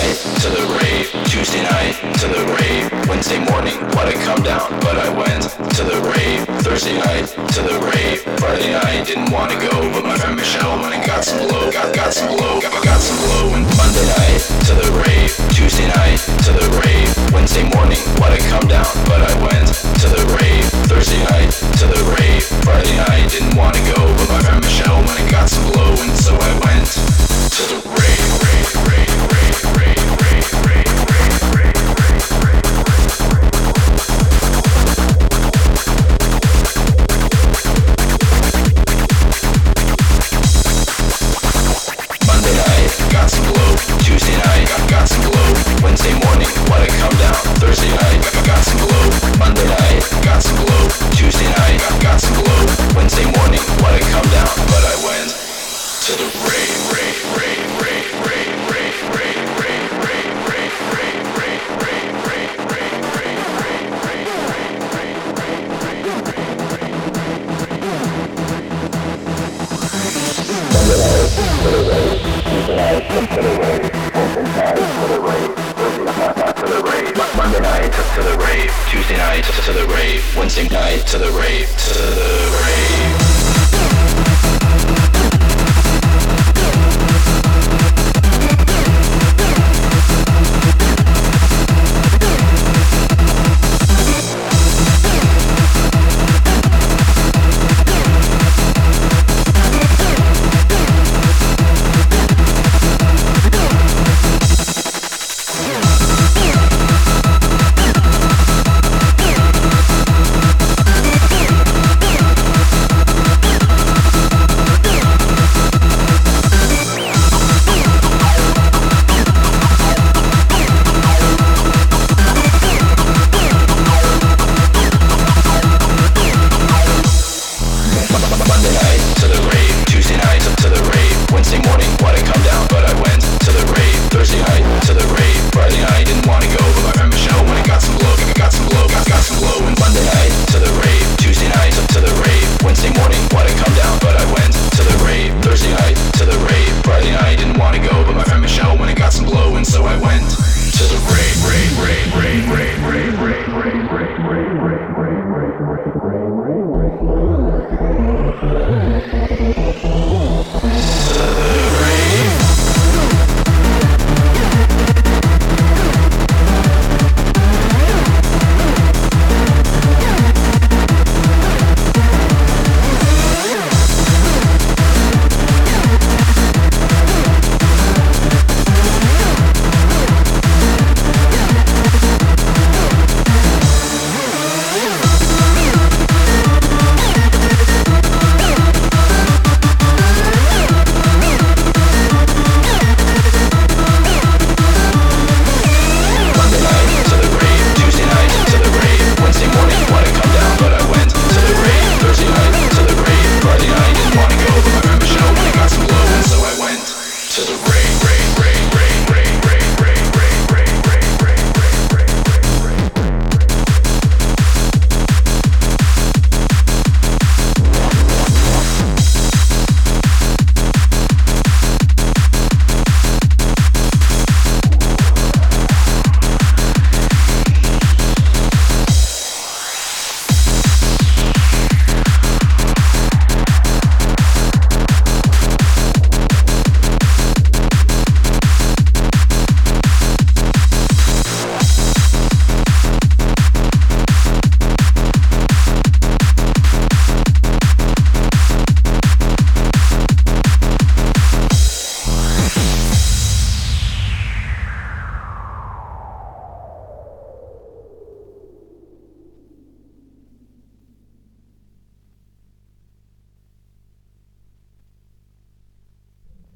night to the rave, Tuesday night to the rave, Wednesday morning, let it come down, but I went to the rave, Thursday night to the rave, Friday night, didn't wanna go, but my friend Michelle went and got some blow, got some blow, got some blow, and Monday night to the rave, Tuesday night to the rave, Wednesday morning, let it come down, but I went to the rave, Thursday night to the rave, Friday night, didn't wanna go, but my friend Michelle went and got some blow, and so I went to the rave, rave, rave, rave, rave, rave, rave, rave, rave. Monday night, got some blow. Tuesday night, got some blow. Wednesday morning, let it come down. Thursday night, got some blow. Monday night, got some blow. Tuesday night, got some blow. Wednesday morning, let it come down. But I went to the rave, rave, rave, rave, rave, rave, rave, rave, rave, rave, rave, rave, rave, rave, rave, rave, Monday night to the rave, Tuesday night to the rave, Wednesday night to the rave, to the rave. Rave, rave, rave, rave, rave, rave, rave, rave, rave, rave, rave, rave, rave.